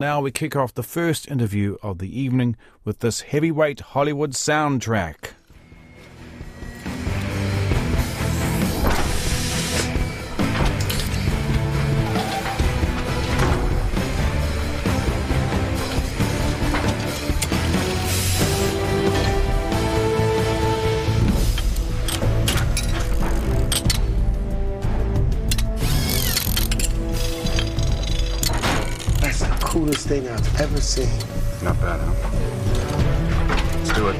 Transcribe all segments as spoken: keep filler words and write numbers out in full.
Now we kick off the first interview of the evening with this heavyweight Hollywood soundtrack. Coolest thing I've ever seen. Not bad, huh? Let's do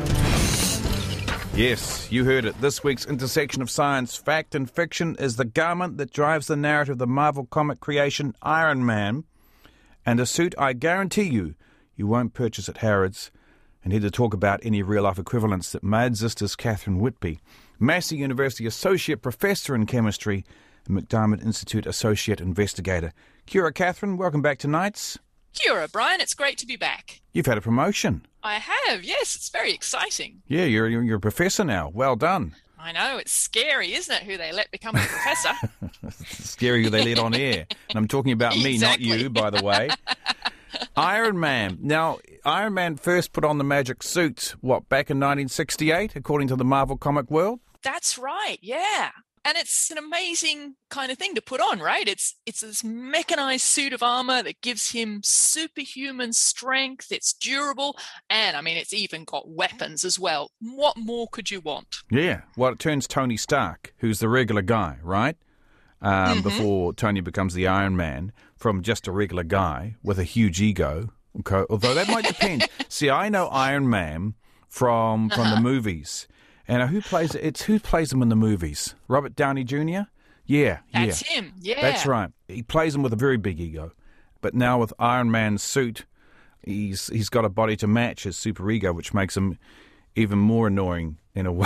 it. Yes, you heard it. This week's intersection of science, fact and fiction is the garment that drives the narrative of the Marvel comic creation Iron Man, and a suit I guarantee you, you won't purchase at Harrods. And here to talk about any real-life equivalents that may exist is Catherine Whitby, Massey University Associate Professor in Chemistry and McDiarmid Institute Associate Investigator. Kia ora, Catherine. Welcome back to Nights. Kia ora, Brian. It's great to be back. You've had a promotion. I have, yes. It's very exciting. Yeah, you're you're a professor now. Well done. I know. It's scary, isn't it, who they let become a professor? It's scary who they let on air. And I'm talking about me, Exactly. not you, by the way. Iron Man. Now, Iron Man first put on the magic suit, what, back in nineteen sixty-eight, according to the Marvel comic world? That's right, yeah. And it's an amazing kind of thing to put on, right? It's it's this mechanized suit of armor that gives him superhuman strength. It's durable. And, I mean, it's even got weapons as well. What more could you want? Yeah. Well, it turns Tony Stark, who's the regular guy, right? Um, Mm-hmm. Before Tony becomes the Iron Man, from just a regular guy with a huge ego. Okay, although that might depend. See, I know Iron Man from from Uh-huh. the movies. And who plays it? It's who plays him in the movies? Robert Downey Junior? Yeah, That's yeah. him, yeah. That's right. He plays him with a very big ego. But now with Iron Man's suit, he's he's got a body to match his super ego, which makes him even more annoying in a way.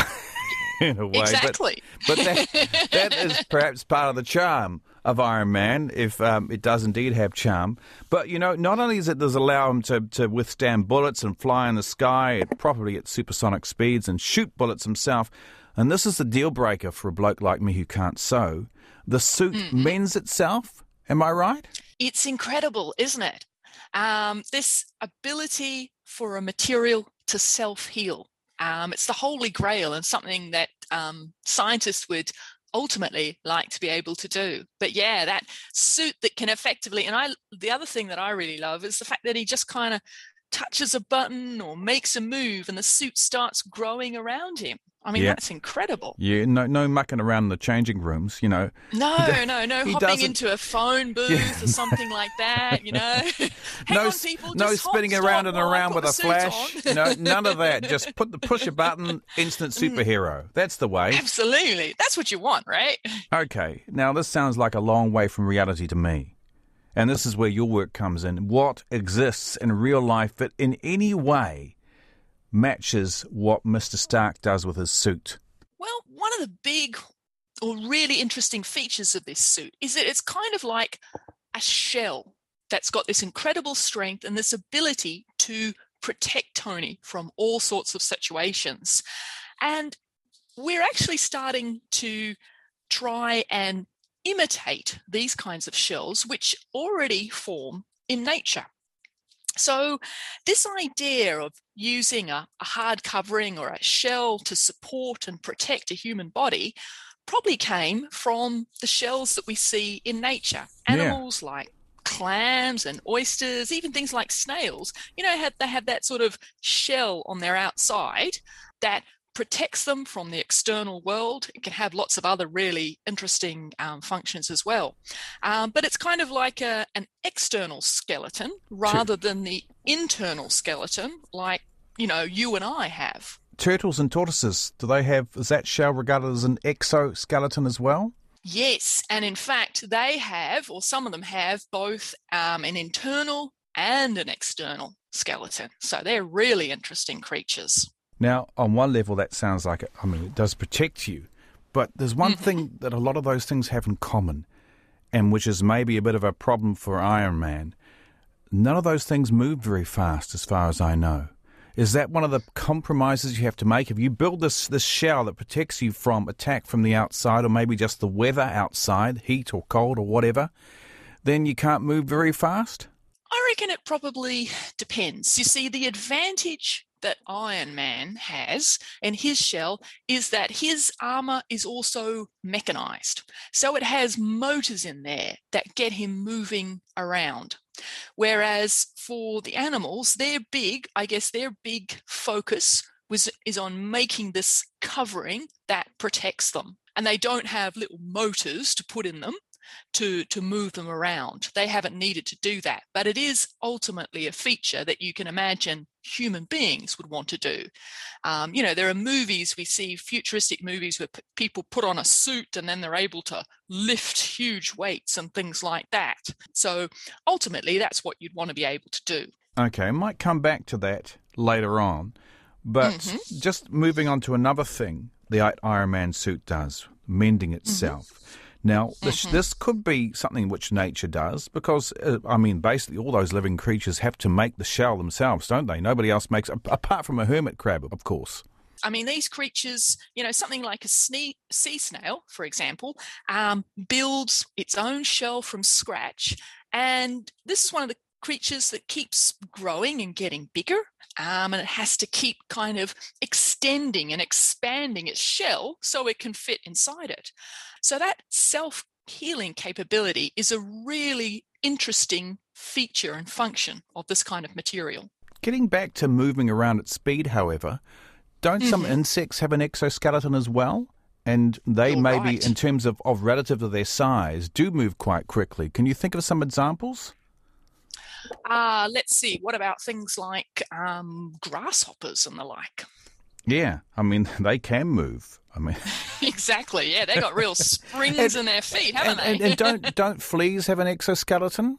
in a way. Exactly. But, but that that is perhaps part of the charm of Iron Man, if um, it does indeed have charm. But, you know, not only does it does allow him to, to withstand bullets and fly in the sky at probably at supersonic speeds and shoot bullets himself, and this is the deal breaker for a bloke like me who can't sew, the suit Mm-hmm. mends itself. Am I right? It's incredible, isn't it? Um, this ability for a material to self-heal. Um, it's the holy grail and something that um, scientists would ultimately like to be able to do. But yeah, that suit that can effectively, and I, the other thing that I really love is the fact that he just kind of touches a button or makes a move and the suit starts growing around him. I mean, Yeah. that's incredible. Yeah, no, no mucking around in the changing rooms, you know. No, no, no, he hopping doesn't- into a phone booth Yeah. or something like that, you know. Hang no, on, s- people, no just hop, spinning stop around and while I around put with the a suit flash. on. No, none of that. Just put the push a button, instant superhero. That's the way. Absolutely. That's what you want, right? Okay, now this sounds like a long way from reality to me. And this is where your work comes in. What exists in real life that in any way matches what Mister Stark does with his suit? Well, one of the big or really interesting features of this suit is that it's kind of like a shell that's got this incredible strength and this ability to protect Tony from all sorts of situations. And we're actually starting to try and imitate these kinds of shells, which already form in nature. So this idea of using a, a hard covering or a shell to support and protect a human body probably came from the shells that we see in nature. Yeah. Animals like clams and oysters, even things like snails, you know, have, they have that sort of shell on their outside that protects them from the external world. It can have lots of other really interesting um, functions as well. Um, but it's kind of like a, an external skeleton rather than the internal skeleton like, you know, you and I have. Turtles and tortoises, do they have, is that shell regarded as an exoskeleton as well? Yes, and in fact, they have, or some of them have, both um, an internal and an external skeleton. So they're really interesting creatures. Now, on one level, that sounds like, it, I mean, it does protect you. But there's one Mm-hmm. thing that a lot of those things have in common, and which is maybe a bit of a problem for Iron Man. None of those things move very fast, as far as I know. Is that one of the compromises you have to make? If you build this, this shell that protects you from attack from the outside, or maybe just the weather outside, heat or cold or whatever, then you can't move very fast? I reckon it probably depends. You see, the advantage that Iron Man has in his shell is that his armor is also mechanized. So it has motors in there that get him moving around. Whereas for the animals, their big, I guess their big focus was is on making this covering that protects them. And they don't have little motors to put in them to, to move them around. They haven't needed to do that. But it is ultimately a feature that you can imagine human beings would want to do. Um, you know, there are movies, we see futuristic movies where p- people put on a suit and then they're able to lift huge weights and things like that. So ultimately, that's what you'd want to be able to do. Okay, I might come back to that later on. But Mm-hmm. just moving on to another thing the Iron Man suit does, mending itself. Mm-hmm. Now, this, Mm-hmm. this could be something which nature does because, uh, I mean, basically all those living creatures have to make the shell themselves, don't they? Nobody else makes it, apart from a hermit crab, of course. I mean, these creatures, you know, something like a sne- sea snail, for example, um, builds its own shell from scratch. And this is one of the creatures that keeps growing and getting bigger. Um, and it has to keep kind of extending and expanding its shell so it can fit inside it. So that self-healing capability is a really interesting feature and function of this kind of material. Getting back to moving around at speed, however, don't Mm-hmm. some insects have an exoskeleton as well? And they You're maybe, right. in terms of, of relative to their size, do move quite quickly. Can you think of some examples? Uh, let's see, what about things like um, grasshoppers and the like? Yeah, I mean, they can move. I mean, Exactly, yeah, they got real springs in their feet, haven't and, and, they? and don't don't fleas have an exoskeleton?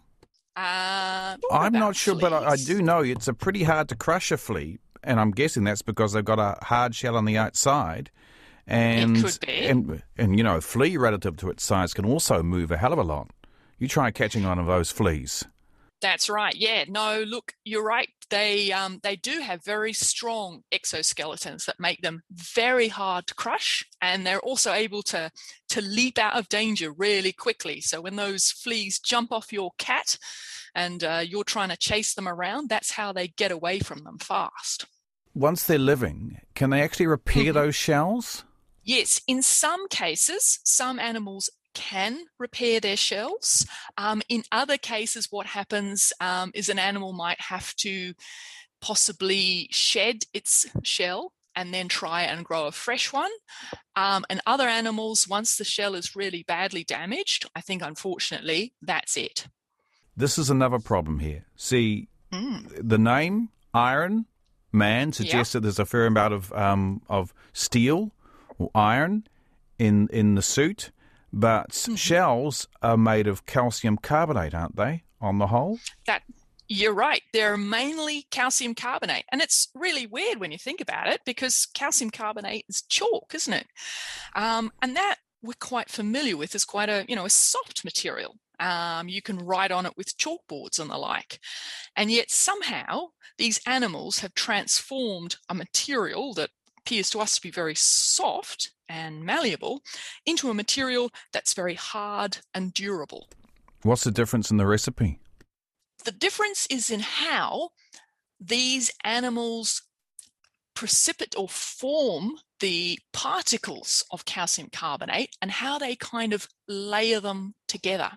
uh, what I'm about not sure, but I, I fleas? do know it's a pretty hard to crush a flea, and I'm guessing that's because they've got a hard shell on the outside. And, could be. and and you know, a flea relative to its size can also move a hell of a lot. You try catching one of those fleas. That's right. Yeah. No, look, you're right. They um they do have very strong exoskeletons that make them very hard to crush, and they're also able to to leap out of danger really quickly. So when those fleas jump off your cat and uh, you're trying to chase them around, that's how they get away from them fast. Once they're living, can they actually repair Mhm. those shells? Yes, in some cases, some animals can repair their shells. Um, in other cases, what happens um, is an animal might have to possibly shed its shell and then try and grow a fresh one. Um, and other animals, once the shell is really badly damaged, I think unfortunately that's it. This is another problem here. See, Mm. the name Iron Man suggests that there's a fair amount of um, of steel or iron in in the suit. But Mm-hmm. shells are made of calcium carbonate, aren't they, on the whole? That You're right. They're mainly calcium carbonate. And it's really weird when you think about it because calcium carbonate is chalk, isn't it? Um, and that we're quite familiar with as quite a, you know, a soft material. Um, you can write on it with chalkboards and the like. And yet somehow these animals have transformed a material that appears to us to be very soft and malleable into a material that's very hard and durable. What's the difference in the recipe? The difference is in how these animals precipitate or form the particles of calcium carbonate and how they kind of layer them together.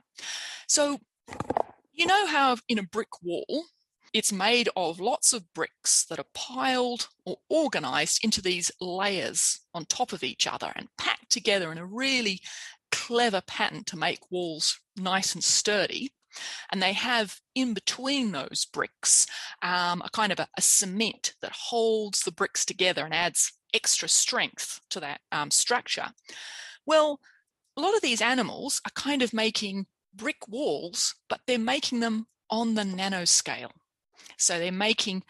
So, you know how in a brick wall, it's made of lots of bricks that are piled or organized into these layers on top of each other and packed together in a really clever pattern to make walls nice and sturdy. And they have in between those bricks um, a kind of a, a cement that holds the bricks together and adds extra strength to that um, structure. Well, a lot of these animals are kind of making brick walls, but they're making them on the nanoscale. So they're making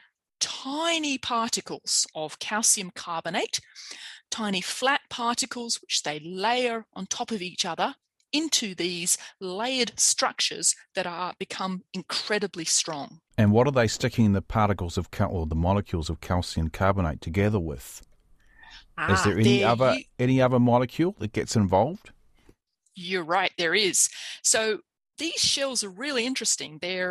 tiny particles of calcium carbonate, tiny flat particles which they layer on top of each other into these layered structures that are become incredibly strong. And what are they sticking the particles of cal- or the molecules of calcium carbonate together with? Ah, Is there any there other you- any other molecule that gets involved? You're right, there is. So these shells are really interesting. They're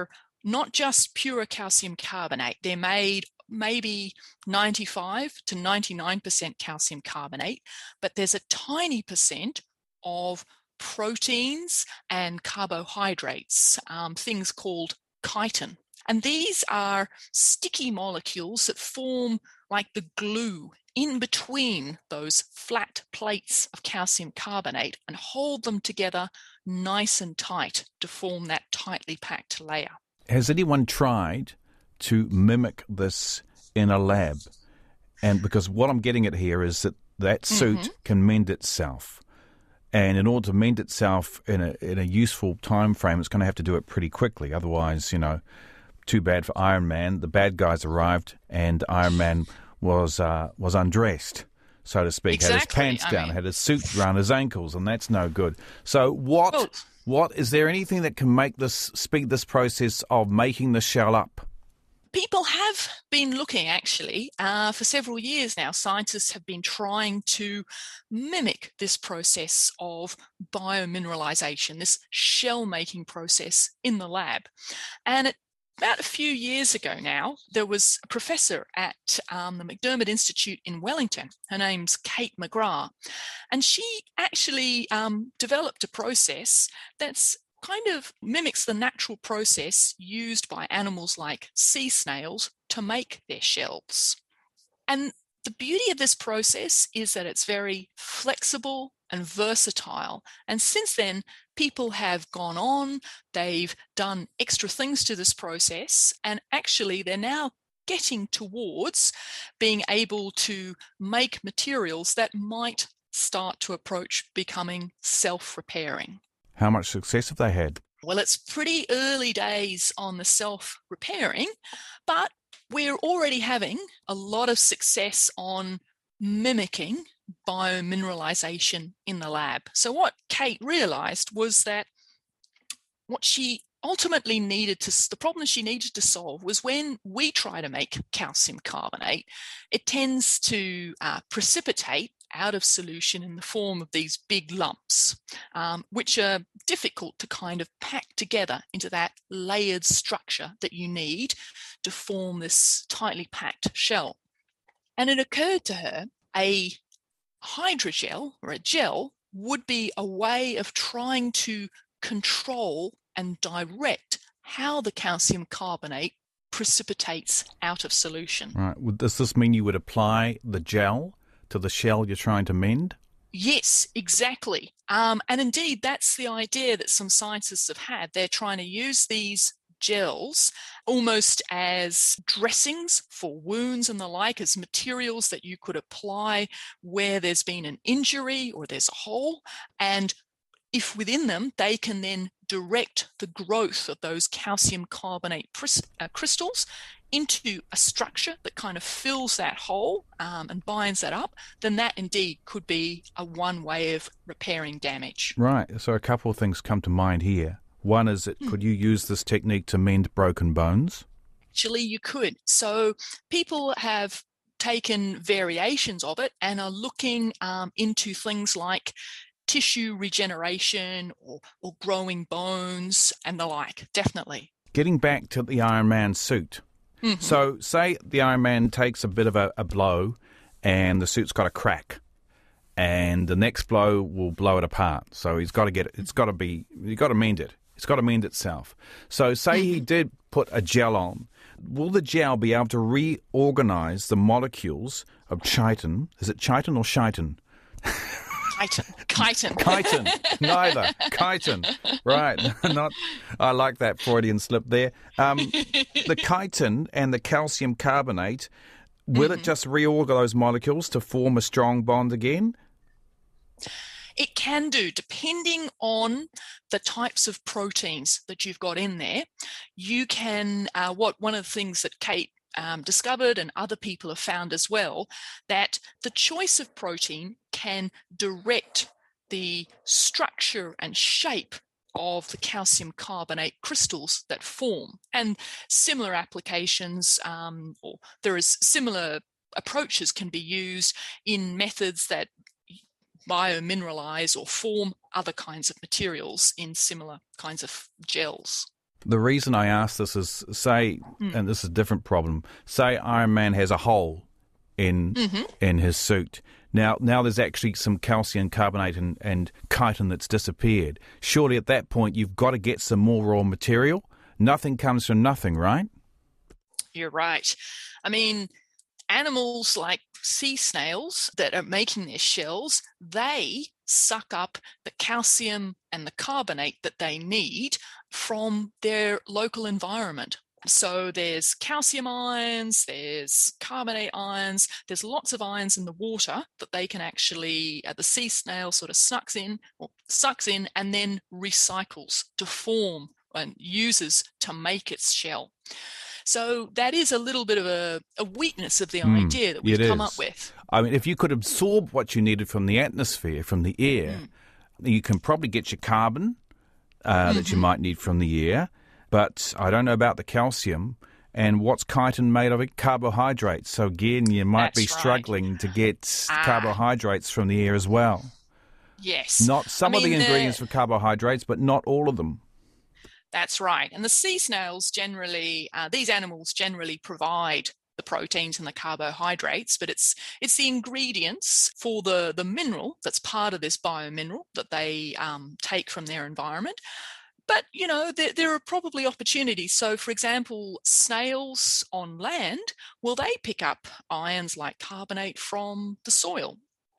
not just pure calcium carbonate. They're made maybe ninety-five to ninety-nine percent calcium carbonate, but there's a tiny percent of proteins and carbohydrates, um, things called chitin. And these are sticky molecules that form like the glue in between those flat plates of calcium carbonate and hold them together nice and tight to form that tightly packed layer. Has anyone tried to mimic this in a lab? And because what I'm getting at here is that that suit mm-hmm. can mend itself. And in order to mend itself in a in a useful time frame, it's going to have to do it pretty quickly. Otherwise, you know, too bad for Iron Man. The bad guys arrived, and Iron Man was uh, was undressed, so to speak. Exactly. Had his pants I down, mean... had his suit around his ankles, and that's no good. So what? Oh. What is there anything that can make this speed this process of making the shell up? People have been looking, actually, uh, for several years now. Scientists have been trying to mimic this process of biomineralization, this shell-making process in the lab. And it, about a few years ago now, there was a professor at um, the McDermott Institute in Wellington. Her name's Kate McGrath. And she actually um, developed a process that's kind of mimics the natural process used by animals like sea snails to make their shells. And the beauty of this process is that it's very flexible and versatile. And since then, people have gone on, they've done extra things to this process, and actually they're now getting towards being able to make materials that might start to approach becoming self-repairing. How much success have they had? Well, it's pretty early days on the self-repairing, but we're already having a lot of success on mimicking biomineralization in the lab. So what Kate realized was that what she ultimately needed to, the problem she needed to solve was when we try to make calcium carbonate, it tends to uh, precipitate out of solution in the form of these big lumps, um, which are difficult to kind of pack together into that layered structure that you need to form this tightly packed shell. And it occurred to her a hydrogel or a gel would be a way of trying to control and direct how the calcium carbonate precipitates out of solution. Right. Does this mean you would apply the gel to the shell you're trying to mend? Yes, exactly. Um, and indeed, that's the idea that some scientists have had. They're trying to use these gels almost as dressings for wounds and the like, as materials that you could apply where there's been an injury or there's a hole. And if within them, they can then direct the growth of those calcium carbonate uh, crystals into a structure that kind of fills that hole um, and binds that up, then that indeed could be a one way of repairing damage. Right. So a couple of things come to mind here. One is that hmm. could you use this technique to mend broken bones? Actually, you could. So people have taken variations of it and are looking um, into things like tissue regeneration or, or growing bones and the like, definitely. Getting back to the Iron Man suit. Mm-hmm. So say the Iron Man takes a bit of a, a blow and the suit's got a crack and the next blow will blow it apart. So he's got to get it. It's got to be, you've got to mend it. It's got to mend itself. So say mm-hmm. he did put a gel on. Will the gel be able to reorganize the molecules of chitin? Is it chitin or chitin? Chitin. Chitin. Chitin. Neither. Chitin. Right. Not. I like that Freudian slip there. Um, the chitin and the calcium carbonate, will mm-hmm. it just reorganize those molecules to form a strong bond again? It can do, depending on the types of proteins that you've got in there. You can, uh, what one of the things that Kate Um, discovered and other people have found as well, that the choice of protein can direct the structure and shape of the calcium carbonate crystals that form. And similar applications, um, or there is similar approaches can be used in methods that biomineralize or form other kinds of materials in similar kinds of gels. The reason I ask this is, say, Mm. and this is a different problem, say Iron Man has a hole in Mm-hmm. in his suit. Now, now there's actually some calcium carbonate and, and chitin that's disappeared. Surely at that point you've got to get some more raw material. Nothing comes from nothing, right? You're right. I mean, animals like sea snails that are making their shells, they suck up the calcium and the carbonate that they need from their local environment. So there's calcium ions, there's carbonate ions, there's lots of ions in the water that they can actually, uh, the sea snail sort of sucks in, or sucks in and then recycles to form and uses to make its shell. So that is a little bit of a, a weakness of the Mm, idea that we've it come is. up with. I mean, if you could absorb what you needed from the atmosphere, from the air, Mm. you can probably get your carbon uh, that you Mm-hmm. might need from the air. But I don't know about the calcium. And what's chitin made of? It carbohydrates. So again, you might That's be right. struggling to get Ah. carbohydrates from the air as well. Yes. Not some I of the mean, ingredients for carbohydrates, but not all of them. That's right. And the sea snails generally, uh, these animals generally provide the proteins and the carbohydrates, but it's it's the ingredients for the, the mineral that's part of this biomineral that they um, take from their environment. But, you know, there, there are probably opportunities. So, for example, snails on land, well, they pick up ions like carbonate from the soil.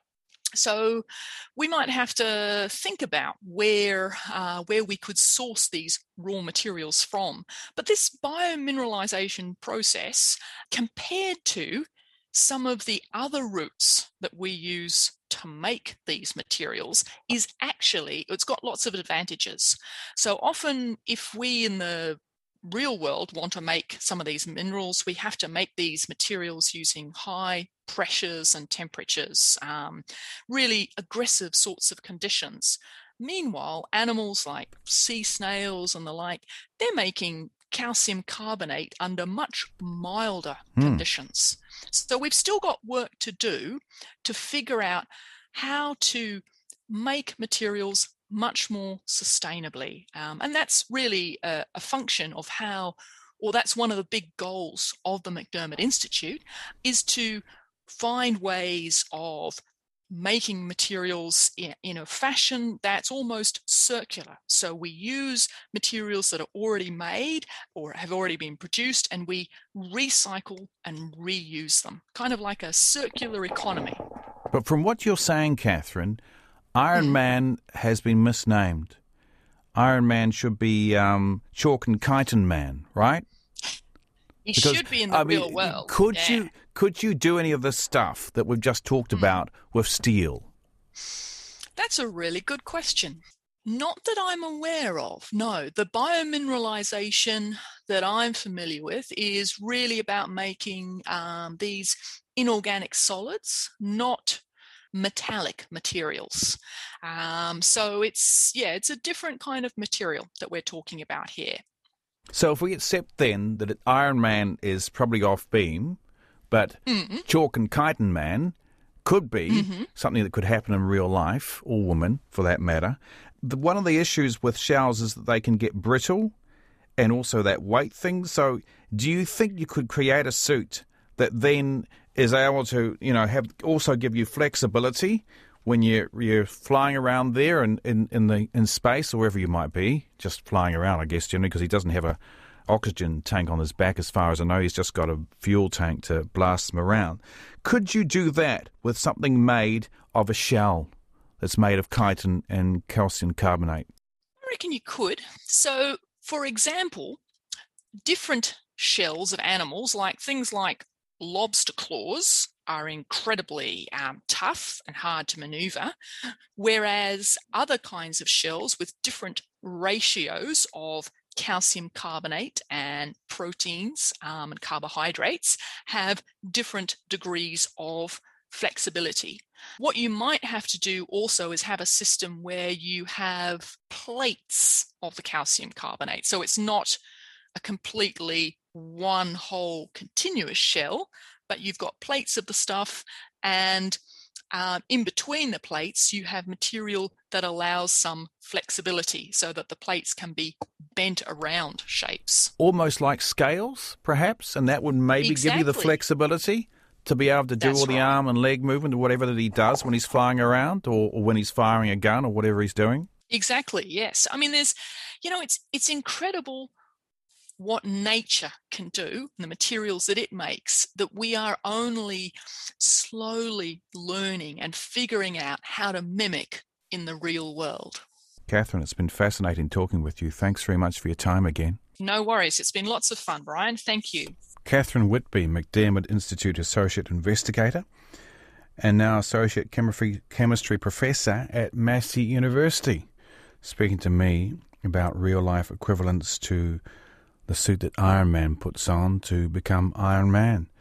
So we might have to think about where uh, where we could source these raw materials from. But this biomineralization process, compared to some of the other routes that we use to make these materials, is actually, it's got lots of advantages. So often if we in the real world want to make some of these minerals, we have to make these materials using high pressures and temperatures, um, really aggressive sorts of conditions. Meanwhile, animals like sea snails and the like, they're making calcium carbonate under much milder Hmm. conditions. So we've still got work to do to figure out how to make materials much more sustainably. Um, and that's really a, a function of how, or that's one of the big goals of the McDermott Institute, is to find ways of making materials in, in a fashion that's almost circular. So we use materials that are already made or have already been produced, and we recycle and reuse them, kind of like a circular economy. But from what you're saying, Catherine, Iron Man has been misnamed. Iron Man should be um, Chalk and Chitin Man, right? He Because, should be in the I mean, real world. Could yeah. you could you do any of this stuff that we've just talked about with steel? That's a really good question. Not that I'm aware of. No, the biomineralization that I'm familiar with is really about making um, these inorganic solids, not metallic materials. Um, so it's, yeah, it's a different kind of material that we're talking about here. So if we accept then that Iron Man is probably off beam, but Mm-hmm. Chalk and Chitin Man could be Mm-hmm. something that could happen in real life, or woman for that matter. The, one of the issues with shells is that they can get brittle and also that weight thing. So do you think you could create a suit that then is able to, you know, have also give you flexibility when you're, you're flying around there and in, in, the, in space or wherever you might be, just flying around, I guess, generally, because he doesn't have a oxygen tank on his back as far as I know. He's just got a fuel tank to blast him around. Could you do that with something made of a shell that's made of chitin and calcium carbonate? I reckon you could. So, for example, different shells of animals, like things like lobster claws, are incredibly um, tough and hard to maneuver, whereas other kinds of shells with different ratios of calcium carbonate and proteins um, and carbohydrates have different degrees of flexibility. What you might have to do also is have a system where you have plates of the calcium carbonate. So it's not a completely one whole continuous shell, but you've got plates of the stuff, and um, in between the plates, you have material that allows some flexibility so that the plates can be bent around shapes. Almost like scales, perhaps, and that would maybe Exactly. give you the flexibility to be able to do That's all the right. arm and leg movement or whatever that he does when he's flying around or, or when he's firing a gun or whatever he's doing. Exactly, yes. I mean, there's, you know, it's it's incredible what nature can do, and the materials that it makes, that we are only slowly learning and figuring out how to mimic in the real world. Catherine, it's been fascinating talking with you. Thanks very much for your time again. No worries. It's been lots of fun, Brian. Thank you. Catherine Whitby, McDermott Institute Associate Investigator and now Associate Chemistry, Chemistry Professor at Massey University, speaking to me about real-life equivalents to the suit that Iron Man puts on to become Iron Man.